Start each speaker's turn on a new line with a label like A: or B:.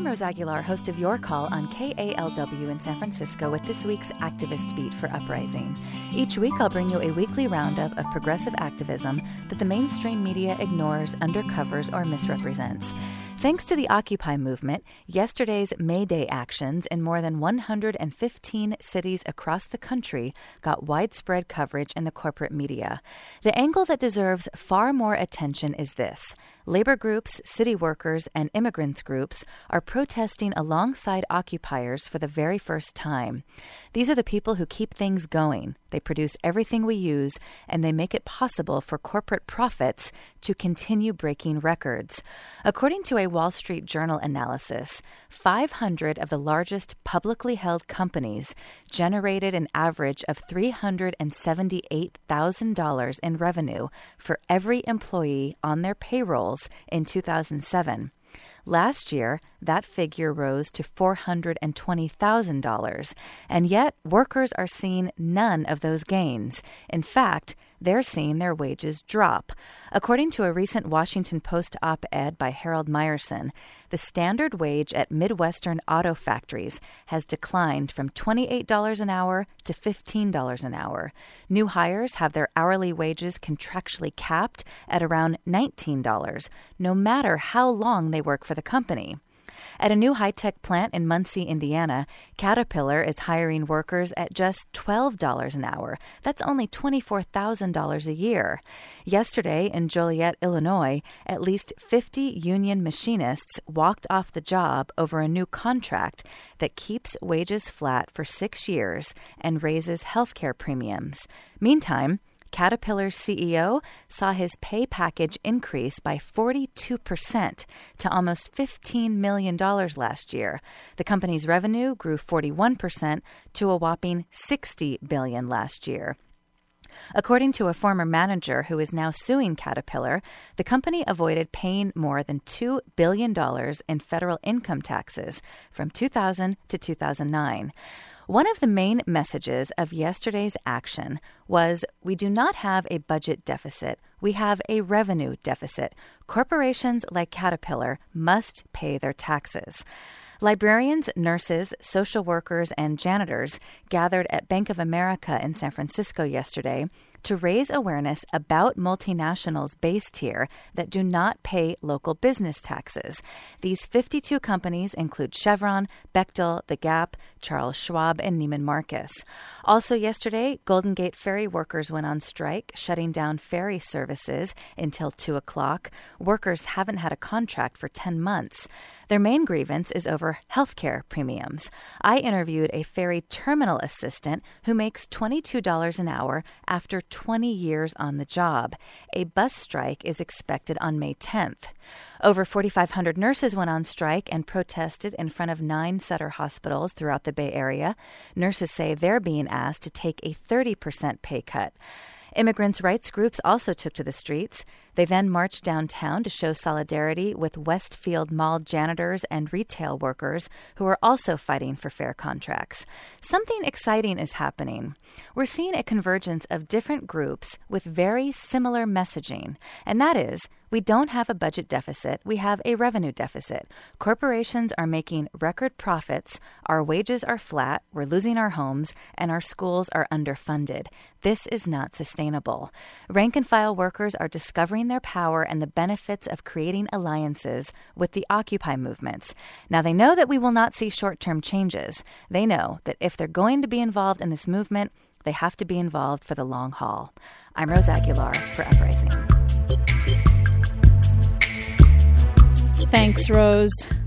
A: Rose Aguilar, host of Your Call on KALW in San Francisco with this week's Activist Beat for Uprising. Each week I'll bring you a weekly roundup of progressive activism that the mainstream media ignores, undercovers, or misrepresents. Thanks to the Occupy movement, yesterday's May Day actions in more than 115 cities across the country got widespread coverage in the corporate media. The angle that deserves far more attention is this. Labor groups, city workers, and immigrants groups are protesting alongside occupiers for the very first time. These are the people who keep things going. They produce everything we use, and they make it possible for corporate profits to continue breaking records. According to a Wall Street Journal analysis, 500 of the largest publicly held companies generated an average of $378,000 in revenue for every employee on their payrolls in 2007. Last year, that figure rose to $420,000, and yet workers are seeing none of those gains. In fact, they're seeing their wages drop. According to a recent Washington Post op-ed by Harold Meyerson, the standard wage at Midwestern auto factories has declined from $28 an hour to $15 an hour. New hires have their hourly wages contractually capped at around $19, no matter how long they work for the company. At a new high-tech plant in Muncie, Indiana, Caterpillar is hiring workers at just $12 an hour. That's only $24,000 a year. Yesterday in Joliet, Illinois, at least 50 union machinists walked off the job over a new contract that keeps wages flat for 6 years and raises healthcare premiums. Meantime, Caterpillar's CEO saw his pay package increase by 42% to almost $15 million last year. The company's revenue grew 41% to a whopping $60 billion last year. According to a former manager who is now suing Caterpillar, the company avoided paying more than $2 billion in federal income taxes from 2000 to 2009. One of the main messages of yesterday's action was, we do not have a budget deficit, we have a revenue deficit. Corporations like Caterpillar must pay their taxes. Librarians, nurses, social workers, and janitors gathered at Bank of America in San Francisco yesterday to raise awareness about multinationals based here that do not pay local business taxes. These 52 companies include Chevron, Bechtel, The Gap, Charles Schwab, and Neiman Marcus. Also yesterday, Golden Gate Ferry workers went on strike, shutting down ferry services until 2 o'clock. Workers haven't had a contract for 10 months. Their main grievance is over healthcare premiums. I interviewed a ferry terminal assistant who makes $22 an hour after 20 years on the job. A bus strike is expected on May 10th. Over 4,500 nurses went on strike and protested in front of 9 Sutter hospitals throughout the Bay Area. Nurses say they're being asked to take a 30% pay cut. Immigrants' rights groups also took to the streets. They then marched downtown to show solidarity with Westfield Mall janitors and retail workers who are also fighting for fair contracts. Something exciting is happening. We're seeing a convergence of different groups with very similar messaging, and that is, we don't have a budget deficit, we have a revenue deficit. Corporations are making record profits, our wages are flat, we're losing our homes, and our schools are underfunded. This is not sustainable. Rank-and-file workers are discovering their power and the benefits of creating alliances with the Occupy movements. Now, they know that we will not see short-term changes. They know that if they're going to be involved in this movement, they have to be involved for the long haul. I'm Rose Aguilar for Uprising.
B: Thanks, Rose.